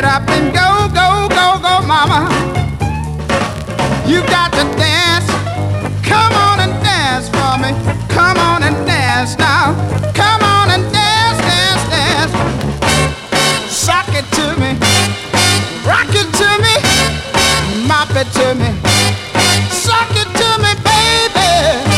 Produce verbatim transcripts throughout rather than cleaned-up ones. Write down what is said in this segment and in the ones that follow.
Get up and go, go, go, go, mama. You got to dance. Come on and dance for me. Come on and dance now. Come on and dance, dance, dance. Sock it to me. Rock it to me. Mop it to me. Sock it to me, baby.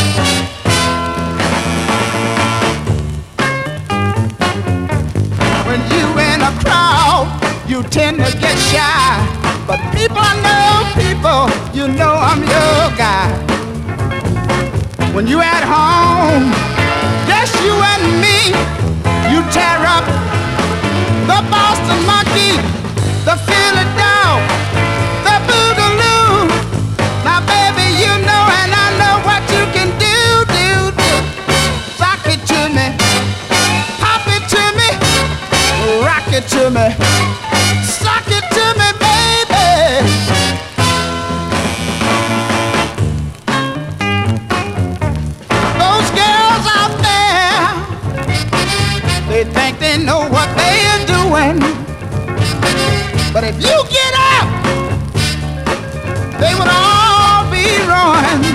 When you in a crowd, you tend to get shy. But people, I know people, you know I'm your guy. When you at home, just you and me, you tear up the Boston monkey, the Philly dog, the boogaloo. Now, baby, you know and I know what you can do, do, do. Rock it to me, pop it to me, rock it to me, sock it to me, baby. Those girls out there, they think they know what they are doing. But if you get out, they would all be ruined.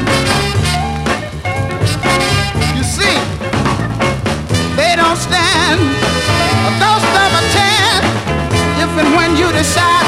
You see, they don't stand a ghost of a chance if and when you decide